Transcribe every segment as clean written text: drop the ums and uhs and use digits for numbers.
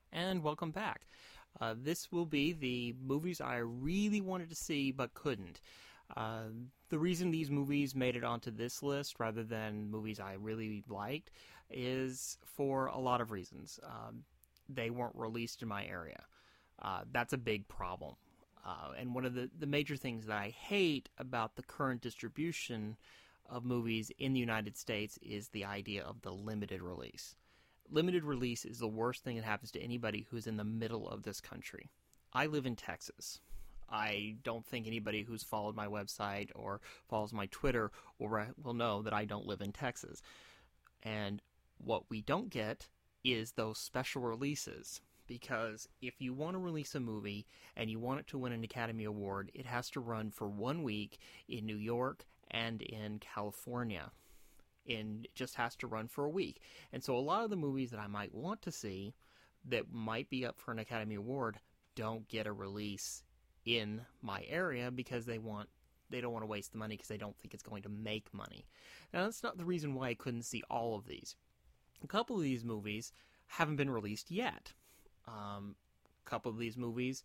And welcome back. This will be the movies I really wanted to see but couldn't. Uh, the reason these movies made it onto this list rather than movies I really liked is for a lot of reasons. They weren't released in my area. That's a big problem. And one of the major things that I hate about the current distribution of movies in the United States is the idea of the limited release. Limited release is the worst thing that happens to anybody who's in the middle of this country. I live in Texas. I don't think anybody who's followed my website or follows my Twitter will know that I don't live in Texas. And what we don't get is those special releases. Because if you want to release a movie and you want it to win an Academy Award, it has to run for 1 week in New York and in California. And it just has to run for a week. And so a lot of the movies that I might want to see that might be up for an Academy Award don't get a release in my area because they don't want to waste the money because they don't think it's going to make money. Now, that's not the reason why I couldn't see all of these. A couple of these movies haven't been released yet. A couple of these movies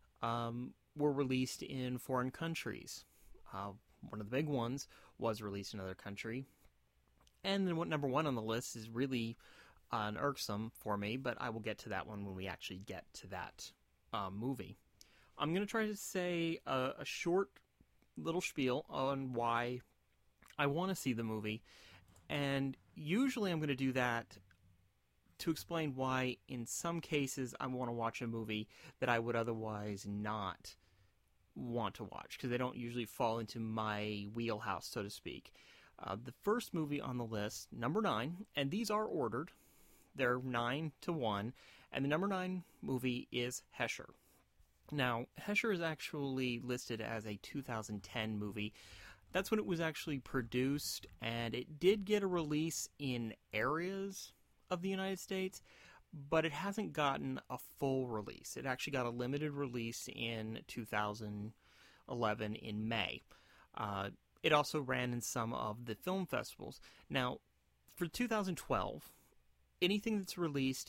were released in foreign countries. One of the big ones was released in another country. And then what number one on the list is really irksome for me, but I will get to that one when we actually get to that movie. I'm going to try to say a short little spiel on why I want to see the movie, and usually I'm going to do that to explain why in some cases I want to watch a movie that I would otherwise not want to watch, because they don't usually fall into my wheelhouse, so to speak. The first movie on the list, number 9, and these are ordered. They're 9 to 1, and the number 9 movie is Hesher. Now, Hesher is actually listed as a 2010 movie. That's when it was actually produced, and it did get a release in areas of the United States, but it hasn't gotten a full release. It actually got a limited release in 2011 in May. It also ran in some of the film festivals. Now, for 2012, anything that's released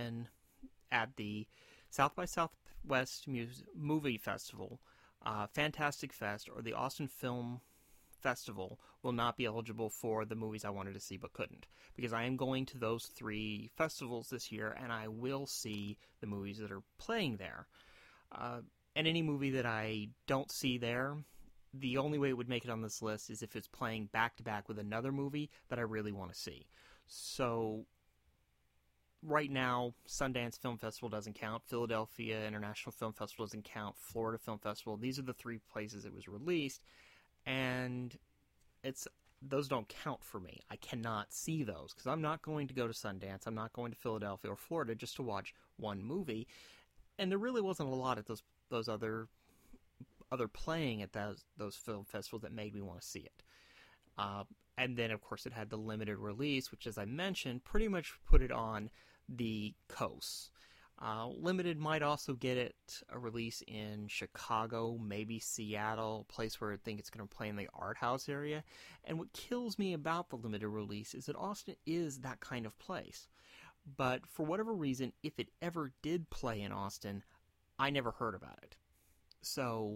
at the South by Southwest Movie Festival, Fantastic Fest, or the Austin Film Festival will not be eligible for the movies I wanted to see but couldn't. Because I am going to those 3 festivals this year, and I will see the movies that are playing there. And any movie that I don't see there, the only way it would make it on this list is if it's playing back-to-back with another movie that I really want to see. So, right now, Sundance Film Festival doesn't count, Philadelphia International Film Festival doesn't count, Florida Film Festival. These are the 3 places it was released, and those don't count for me. I cannot see those, because I'm not going to go to Sundance, I'm not going to Philadelphia or Florida just to watch one movie, and there really wasn't a lot at those other playing at those film festivals that made me want to see it. And then, of course, it had the limited release, which, as I mentioned, pretty much put it on the coast. Limited might also get it a release in Chicago, maybe Seattle, a place where I think it's going to play in the art house area. And what kills me about the limited release is that Austin is that kind of place. But for whatever reason, if it ever did play in Austin, I never heard about it. So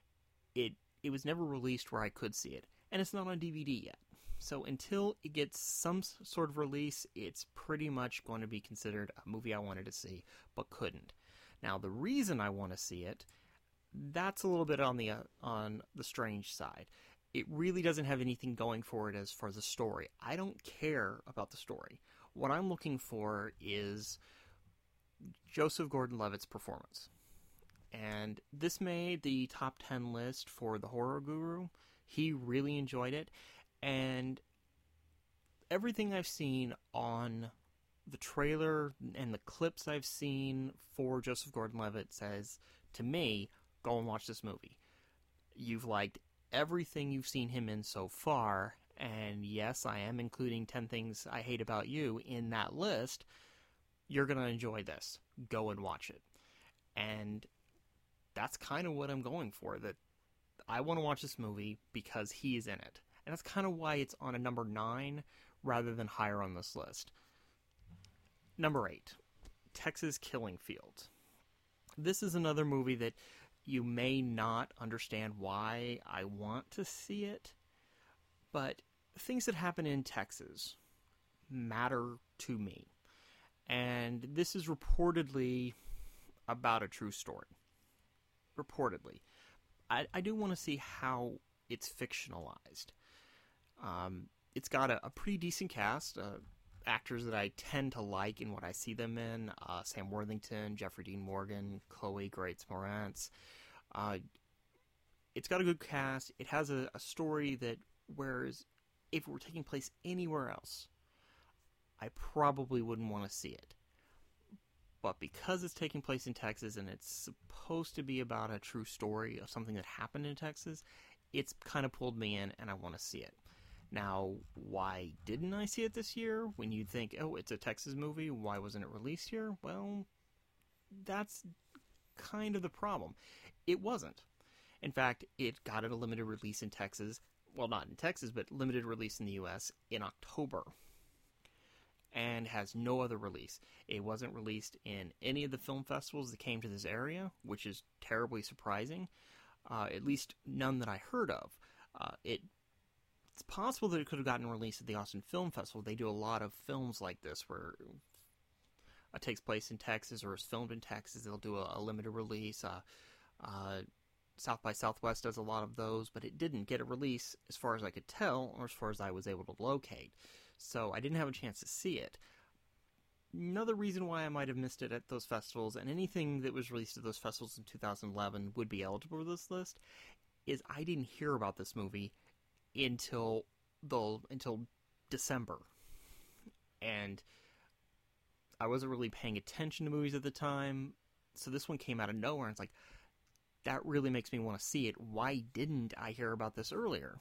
it was never released where I could see it. And it's not on DVD yet. So until it gets some sort of release, it's pretty much going to be considered a movie I wanted to see, but couldn't. Now, the reason I want to see it, that's a little bit on the strange side. It really doesn't have anything going for it as far as the story. I don't care about the story. What I'm looking for is Joseph Gordon-Levitt's performance. And this made the top 10 list for the Horror Guru. He really enjoyed it. And everything I've seen on the trailer and the clips I've seen for Joseph Gordon-Levitt says, to me, go and watch this movie. You've liked everything you've seen him in so far. And yes, I am including 10 Things I Hate About You in that list. You're going to enjoy this. Go and watch it. And that's kind of what I'm going for, that I want to watch this movie because he's in it. And that's kind of why it's on a number 9 rather than higher on this list. Number 8. Texas Killing Fields. This is another movie that you may not understand why I want to see it, but things that happen in Texas matter to me. And this is reportedly about a true story. Reportedly. I do want to see how it's fictionalized. It's got a pretty decent cast, actors that I tend to like in what I see them in. Sam Worthington, Jeffrey Dean Morgan, Chloe Grace Moretz. It's got a good cast. It has a story that, whereas if it were taking place anywhere else, I probably wouldn't want to see it. But because it's taking place in Texas and it's supposed to be about a true story of something that happened in Texas, it's kind of pulled me in and I want to see it. Now, why didn't I see it this year? When you think, oh, it's a Texas movie, why wasn't it released here? Well, that's kind of the problem. It wasn't. In fact, it got a limited release in Texas. Well, not in Texas, but limited release in the U.S. in October. And has no other release. It wasn't released in any of the film festivals that came to this area, which is terribly surprising. At least none that I heard of. It's possible that it could have gotten released at the Austin Film Festival. They do a lot of films like this where it takes place in Texas or is filmed in Texas. They'll do a limited release. South by Southwest does a lot of those, but it didn't get a release as far as I could tell or as far as I was able to locate. So I didn't have a chance to see it. Another reason why I might have missed it at those festivals, and anything that was released at those festivals in 2011 would be eligible for this list, is I didn't hear about this movie until December. And I wasn't really paying attention to movies at the time, so this one came out of nowhere, and it's like, that really makes me want to see it. Why didn't I hear about this earlier?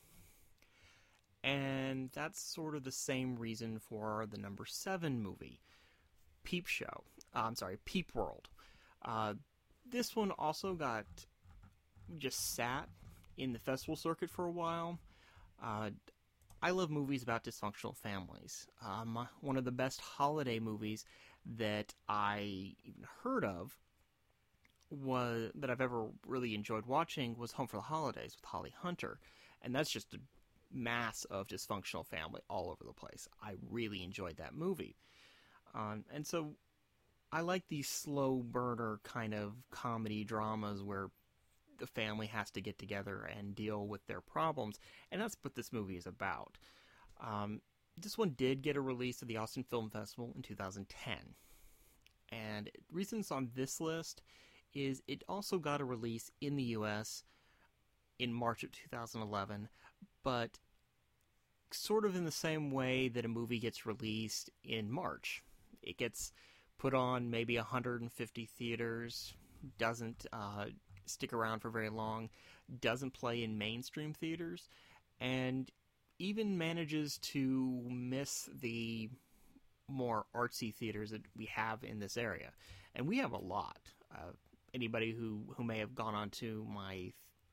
And that's sort of the same reason for the number 7 movie, Peep World. This one also just sat in the festival circuit for a while. I love movies about dysfunctional families. One of the best holiday movies that I even heard of that I've ever really enjoyed watching was Home for the Holidays with Holly Hunter. And that's just a mass of dysfunctional family all over the place. I really enjoyed that movie. And so I like these slow burner kind of comedy dramas where the family has to get together and deal with their problems. And that's what this movie is about. This one did get a release at the Austin Film Festival in 2010. And the reason it's on this list is it also got a release in the U.S. in March of 2011, but sort of in the same way that a movie gets released in March. It gets put on maybe 150 theaters, doesn't stick around for very long, doesn't play in mainstream theaters, and even manages to miss the more artsy theaters that we have in this area. And we have a lot. Anybody who may have gone onto my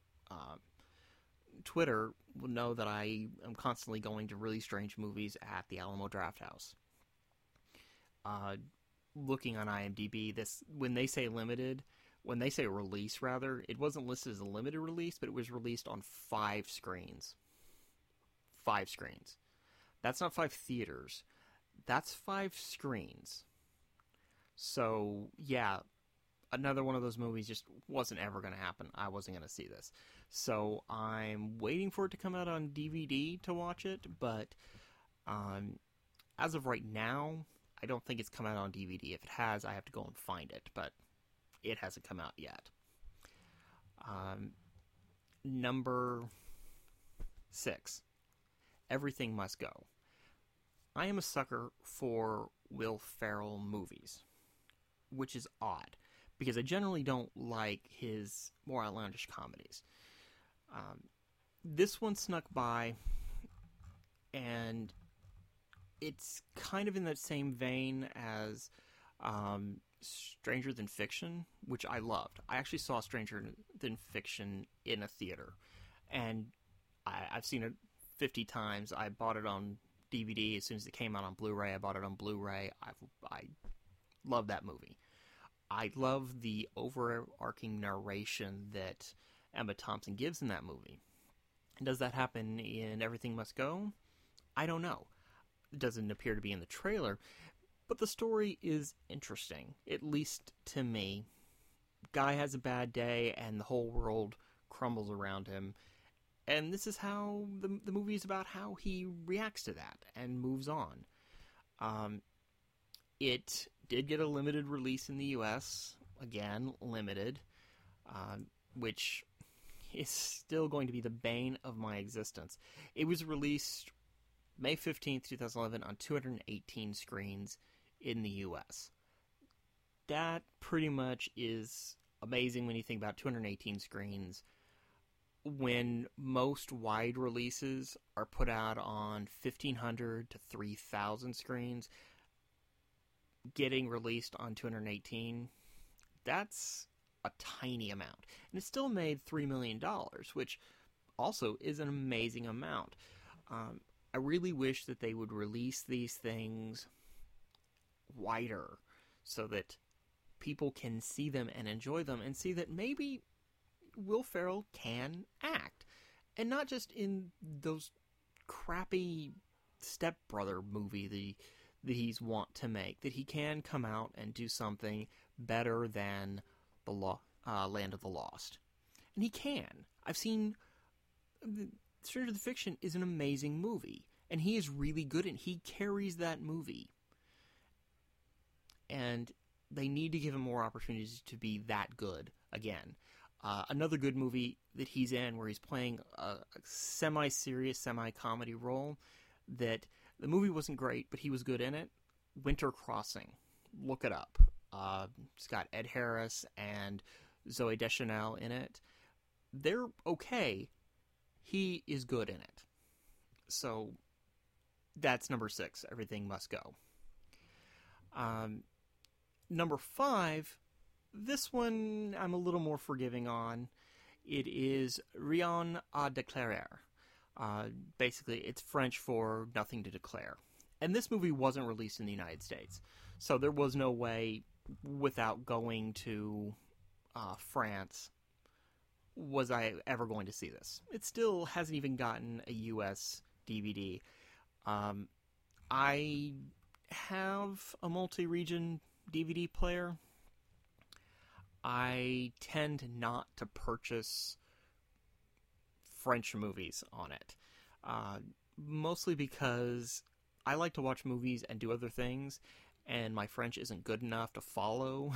Twitter will know that I am constantly going to really strange movies at the Alamo Drafthouse. Looking on IMDb, when they say release, rather, it wasn't listed as a limited release, but it was released on 5 screens. 5 screens. That's not 5 theaters. That's 5 screens. So, yeah, another one of those movies just wasn't ever going to happen. I wasn't going to see this. So I'm waiting for it to come out on DVD to watch it, but as of right now, I don't think it's come out on DVD. If it has, I have to go and find it, but it hasn't come out yet. Number 6, Everything Must Go. I am a sucker for Will Ferrell movies, which is odd, because I generally don't like his more outlandish comedies. This one snuck by, and it's kind of in that same vein as Stranger Than Fiction, which I loved. I actually saw Stranger Than Fiction in a theater, and I've seen it 50 times. I bought it on DVD as soon as it came out on Blu-ray. I bought it on Blu-ray. I love that movie. I love the overarching narration that Emma Thompson gives in that movie. Does that happen in Everything Must Go? I don't know. It doesn't appear to be in the trailer, but the story is interesting, at least to me. Guy has a bad day and the whole world crumbles around him, and this is how the movie is about how he reacts to that and moves on. It did get a limited release in the US, again, limited, which is still going to be the bane of my existence. It was released May 15th, 2011 on 218 screens in the US. That pretty much is amazing when you think about 218 screens when most wide releases are put out on 1,500 to 3,000 screens. Getting released on 218, that's a tiny amount. And it still made $3 million, which also is an amazing amount. I really wish that they would release these things wider so that people can see them and enjoy them and see that maybe Will Ferrell can act. And not just in those crappy Step Brother movie that he's want to make, that he can come out and do something better than the Land of the Lost. And he can. I've seen Stranger Than Fiction is an amazing movie, and he is really good, and he carries that movie. And they need to give him more opportunities to be that good again. Another good movie that he's in, where he's playing a semi-serious, semi-comedy role, that the movie wasn't great, but he was good in it, Winter Crossing. Look it up. It's got Ed Harris and Zooey Deschanel in it. They're okay. He is good in it. So that's number 6. Everything Must Go. Number 5, this one I'm a little more forgiving on. It is Rien à déclarer. Basically, it's French for nothing to declare. And this movie wasn't released in the United States. So there was no way, without going to France, was I ever going to see this. It still hasn't even gotten a US DVD. I have a multi-region DVD player. I tend not to purchase French movies on it. Mostly because I like to watch movies and do other things, and my French isn't good enough to follow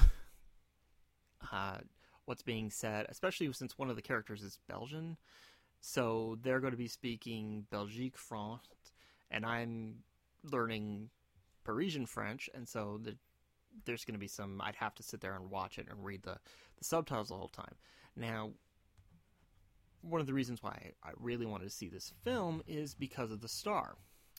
what's being said, especially since one of the characters is Belgian. So they're going to be speaking Belgique Franc, and I'm learning Parisian French, and so there's going to be some, I'd have to sit there and watch it and read the subtitles the whole time. Now, one of the reasons why I really wanted to see this film is because of the star.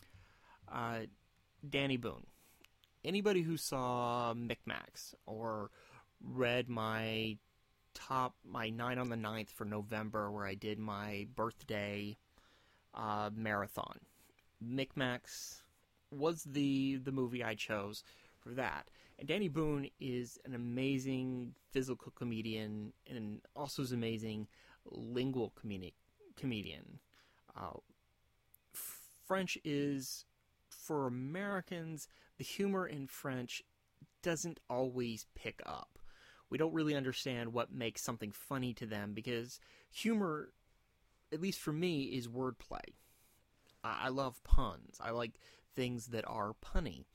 Danny Boone. Anybody who saw Micmacs or read my 9 on the 9th for November, where I did my birthday marathon, Micmacs was the movie I chose for that. And Danny Boone is an amazing physical comedian and also is an amazing lingual comedian. French is, for Americans, the humor in French doesn't always pick up. We don't really understand what makes something funny to them, because humor, at least for me, is wordplay. I love puns. I like things that are punny.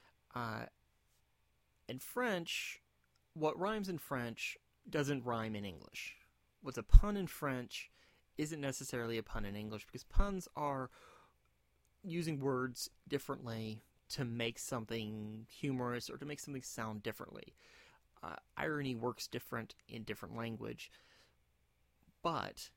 In French, what rhymes in French doesn't rhyme in English. What's a pun in French isn't necessarily a pun in English, because puns are using words differently to make something humorous or to make something sound differently. Irony works different in different language. But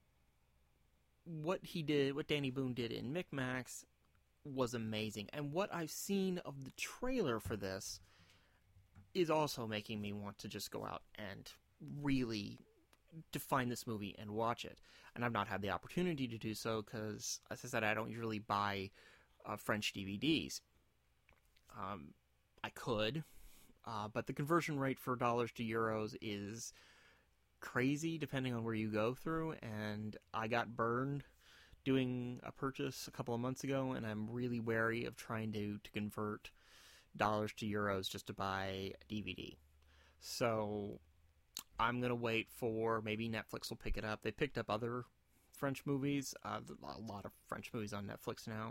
what Danny Boone did in Micmacs was amazing. And what I've seen of the trailer for this is also making me want to just go out and really define this movie and watch it. And I've not had the opportunity to do so because, as I said, I don't usually buy French DVDs. I could. but the conversion rate for dollars to euros is crazy depending on where you go through, and I got burned doing a purchase a couple of months ago, and I'm really wary of trying to convert dollars to euros just to buy a DVD. So I'm going to wait for maybe Netflix will pick it up. They picked up other French movies, a lot of French movies on Netflix now.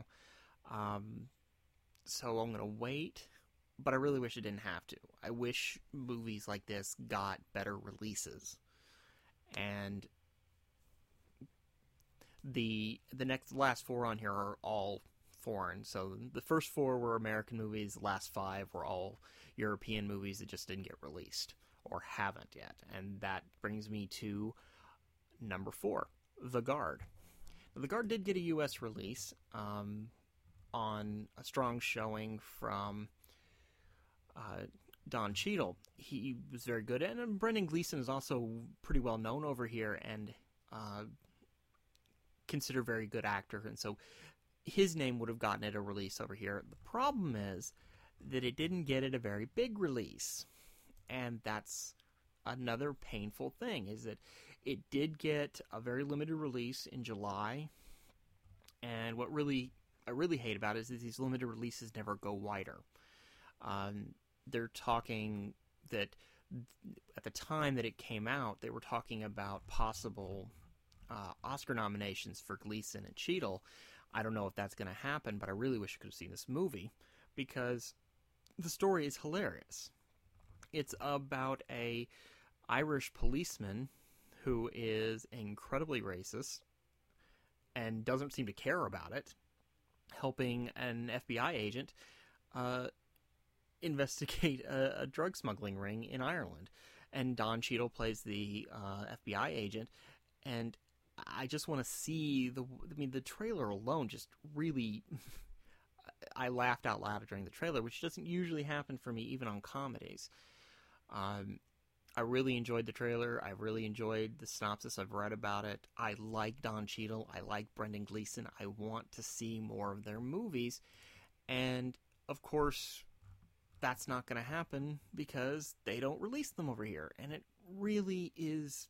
So I'm going to wait, but I really wish it didn't have to. I wish movies like this got better releases. And the last 4 on here are all foreign. So the first 4 were American movies, the last 5 were all European movies that just didn't get released, or haven't yet. And that brings me to number 4, The Guard. Now, The Guard did get a U.S. release on a strong showing from Don Cheadle. He was very good, and Brendan Gleeson is also pretty well known over here and considered a very good actor, and so his name would have gotten it a release over here. The problem is that it didn't get it a very big release, and that's another painful thing, is that it did get a very limited release in July, and what I really hate about it is that these limited releases never go wider. They're talking that at the time that it came out, they were talking about possible Oscar nominations for Gleeson and Cheadle. I don't know if that's going to happen, but I really wish I could have seen this movie because the story is hilarious. It's about a Irish policeman who is incredibly racist and doesn't seem to care about it, helping an FBI agent investigate a drug smuggling ring in Ireland. And Don Cheadle plays the FBI agent, and I just want to see the trailer alone just really I laughed out loud during the trailer, which doesn't usually happen for me even on comedies. I really enjoyed the trailer. I really enjoyed the synopsis. I've read about it. I like Don Cheadle. I like Brendan Gleeson. I want to see more of their movies. And, of course, that's not going to happen because they don't release them over here. And it really is...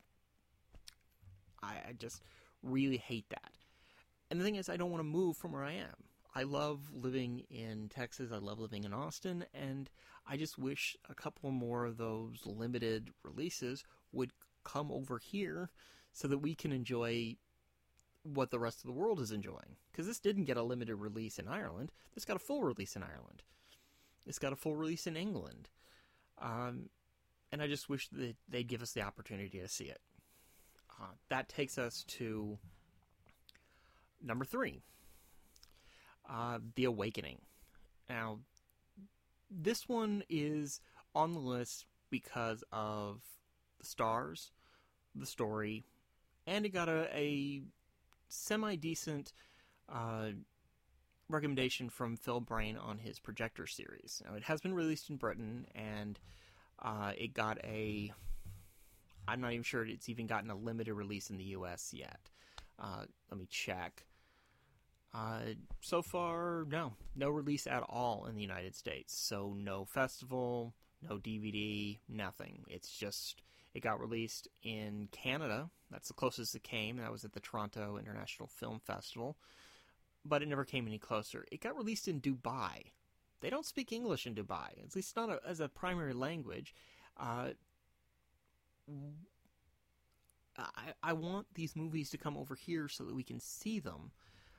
I just really hate that. And the thing is, I don't want to move from where I am. I love living in Texas. I love living in Austin. And I just wish a couple more of those limited releases would come over here so that we can enjoy what the rest of the world is enjoying. Because this didn't get a limited release in Ireland. This got a full release in Ireland. It's got a full release in England. And I just wish that they'd give us the opportunity to see it. That takes us to number 3, The Awakening. Now, this one is on the list because of the stars, the story, and it got a semi-decent recommendation from Phil Brain on his Projector series. Now, it has been released in Britain, and it got I'm not even sure it's even gotten a limited release in the U.S. yet. Let me check. So far, no release at all in the United States. So no festival, no DVD, nothing. It got released in Canada. That's the closest it came. That was at the Toronto International Film Festival. But it never came any closer. It got released in Dubai. They don't speak English in Dubai, at least not as a primary language. I want these movies to come over here so that we can see them.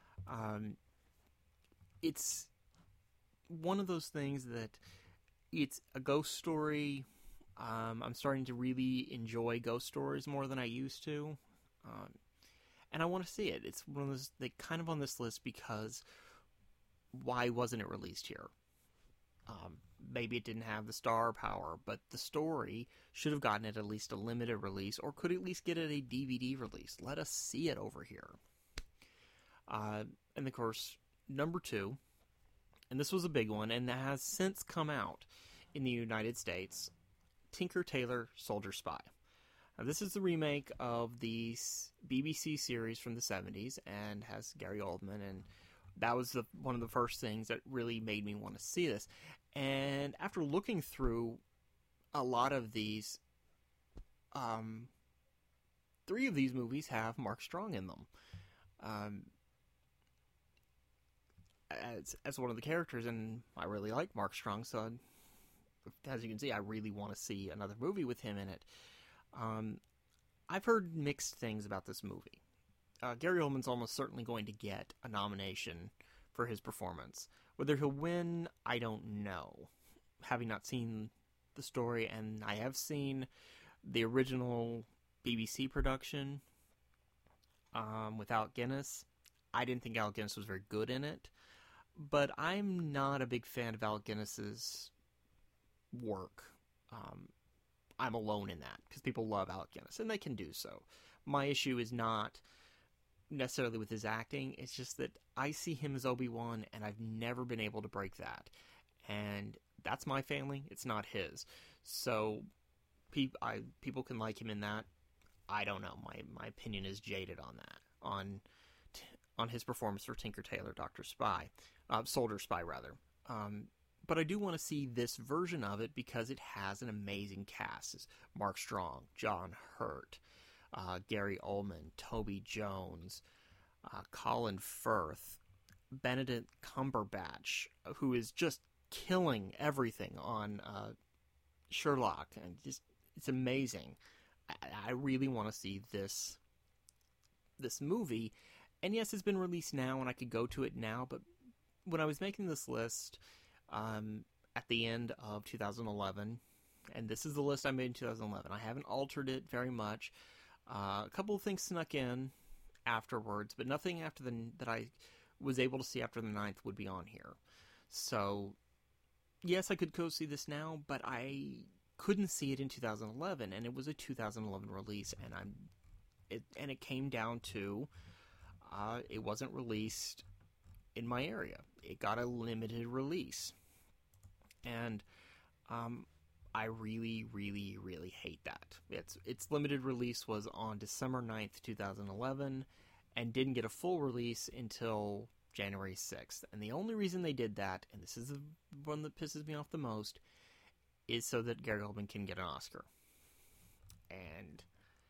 It's one of those things that it's a ghost story. I'm starting to really enjoy ghost stories more than I used to. And I want to see it. It's one of those, they kind of on this list because why wasn't it released here? Maybe it didn't have the star power, but the story should have gotten it at least a limited release, or could at least get it a DVD release. Let us see it over here. And of course, number 2, and this was a big one, and that has since come out in the United States, Tinker Tailor Soldier Spy. Now, this is the remake of the BBC series from the 70s, and has Gary Oldman, and that was one of the first things that really made me want to see this. And after looking through a lot of these, um, 3 of these movies have Mark Strong in them. Um, as one of the characters, and I really like Mark Strong, so as you can see, I really want to see another movie with him in it. I've heard mixed things about this movie. Gary Oldman's almost certainly going to get a nomination for his performance. Whether he'll win, I don't know. Having not seen the story, and I have seen the original BBC production with Alec Guinness. I didn't think Alec Guinness was very good in it, but I'm not a big fan of Alec Guinness's work. I'm alone in that, because people love Alec Guinness, and they can do so. My issue is not necessarily with his acting, it's just that I see him as Obi-Wan, and I've never been able to break that. And that's my family, it's not his. So, people can like him in that. I don't know, my opinion is jaded on that. On his performance for Tinker Tailor Soldier Spy, rather. But I do want to see this version of it because it has an amazing cast. It's Mark Strong, John Hurt, Gary Oldman, Toby Jones, Colin Firth, Benedict Cumberbatch, who is just killing everything on Sherlock, and it's amazing. I really want to see this movie, and yes, it's been released now, and I could go to it now. But when I was making this list, at the end of 2011, and this is the list I made in 2011. I haven't altered it very much. A couple of things snuck in afterwards, but nothing after that I was able to see after the 9th would be on here. So, yes, I could go see this now, but I couldn't see it in 2011, and it was a 2011 release, and it came down to it wasn't released in my area. It got a limited release. And I really, really, really hate that. Its limited release was on December 9th, 2011, and didn't get a full release until January 6th. And the only reason they did that, and this is the one that pisses me off the most, is so that Gary Oldman can get an Oscar. And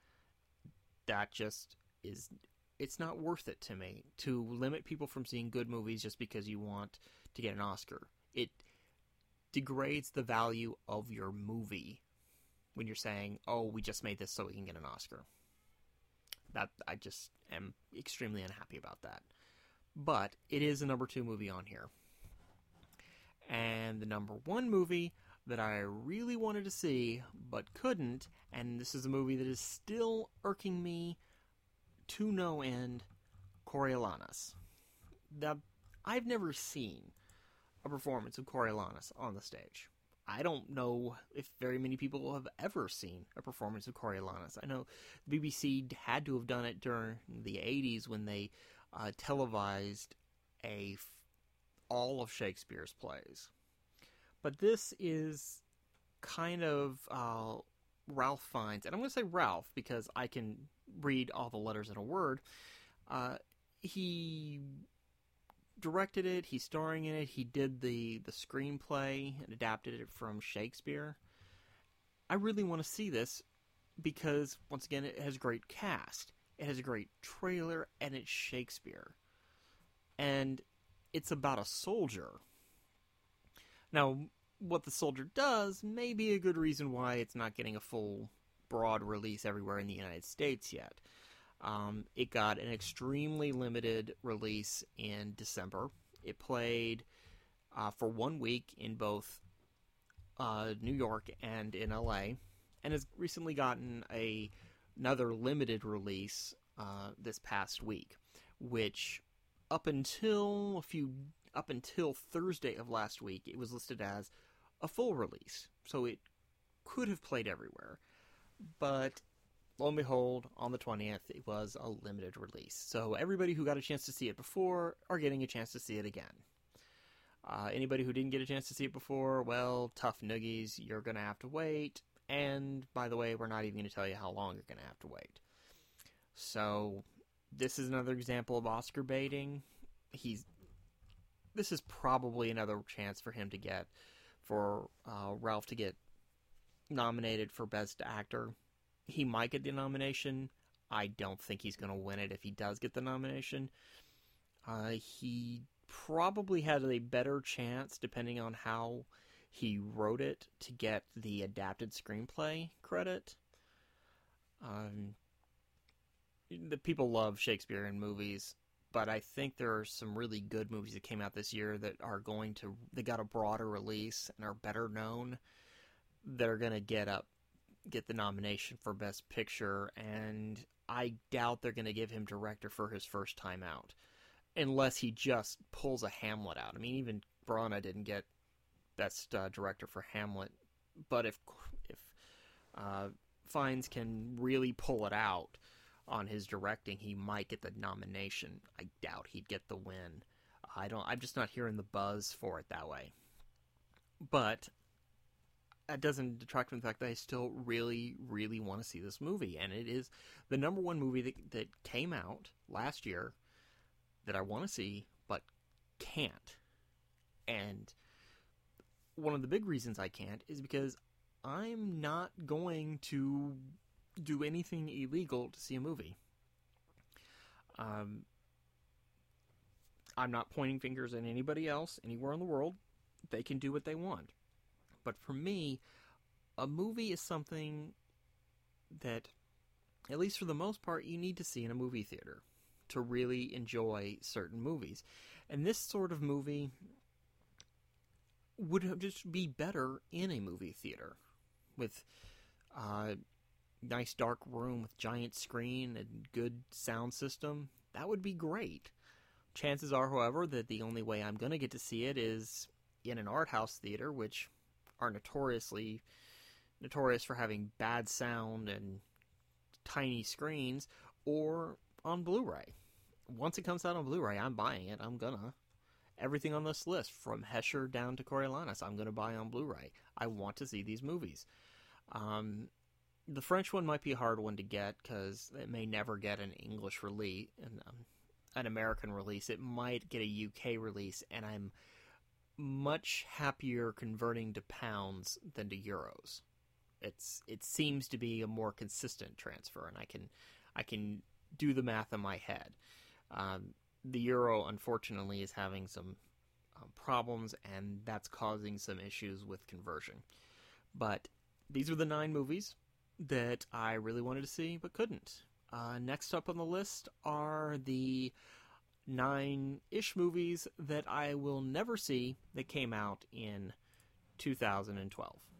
that just is... It's not worth it to me to limit people from seeing good movies just because you want to get an Oscar. It degrades the value of your movie when you're saying, oh, we just made this so we can get an Oscar. That I just am extremely unhappy about that. But it is the number 2 movie on here. And the number 1 movie that I really wanted to see but couldn't, and this is a movie that is still irking me to no end, Coriolanus. Now, I've never seen a performance of Coriolanus on the stage. I don't know if very many people have ever seen a performance of Coriolanus. I know the BBC had to have done it during the 80s when they televised all of Shakespeare's plays. But this is kind of Ralph Fiennes, and I'm going to say Ralph because I can read all the letters in a word. He directed it, he's starring in it, he did the screenplay and adapted it from Shakespeare. I really want to see this because, once again, it has a great cast, it has a great trailer, and it's Shakespeare. And it's about a soldier. Now, what the soldier does may be a good reason why it's not getting a full broad release everywhere in the United States yet. It got an extremely limited release in December. It played for 1 week in both New York and in LA, and has recently gotten another limited release this past week, which up until Thursday of last week, it was listed as a full release, so it could have played everywhere. But lo and behold, on the 20th, it was a limited release. So everybody who got a chance to see it before are getting a chance to see it again. Anybody who didn't get a chance to see it before, well, tough noogies, you're going to have to wait. And, by the way, we're not even going to tell you how long you're going to have to wait. So, this is another example of Oscar baiting. This is probably another chance for Ralph to get nominated for Best Actor. He might get the nomination. I don't think he's going to win it if he does get the nomination. He probably had a better chance, depending on how he wrote it, to get the adapted screenplay credit. The people love Shakespearean movies, but I think there are some really good movies that came out this year that are they got a broader release and are better known. They're going to get the nomination for Best Picture, and I doubt they're going to give him director for his first time out, unless he just pulls a Hamlet out. I mean, even Branagh didn't get Best Director for Hamlet, but if Fiennes can really pull it out on his directing, he might get the nomination. I doubt he'd get the win. I'm just not hearing the buzz for it that way. But that doesn't detract from the fact that I still really, really want to see this movie. And it is the number one movie that came out last year that I want to see, but can't. And one of the big reasons I can't is because I'm not going to do anything illegal to see a movie. I'm not pointing fingers at anybody else anywhere in the world. They can do what they want. But for me, a movie is something that, at least for the most part, you need to see in a movie theater to really enjoy certain movies. And this sort of movie would just be better in a movie theater with a nice dark room with giant screen and good sound system. That would be great. Chances are, however, that the only way I'm going to get to see it is in an art house theater, which are notorious for having bad sound and tiny screens, or on Blu-ray. Once it comes out on Blu-ray, I'm buying it. Everything on this list, from Hesher down to Coriolanus, I'm gonna buy on Blu-ray. I want to see these movies. The French one might be a hard one to get because it may never get an English release, an American release. It might get a UK release, and I'm much happier converting to pounds than to euros. It seems to be a more consistent transfer, and I can do the math in my head. The euro, unfortunately, is having some problems, and that's causing some issues with conversion. But these are the 9 movies that I really wanted to see but couldn't. Next up on the list are the 9-ish movies that I will never see that came out in 2012.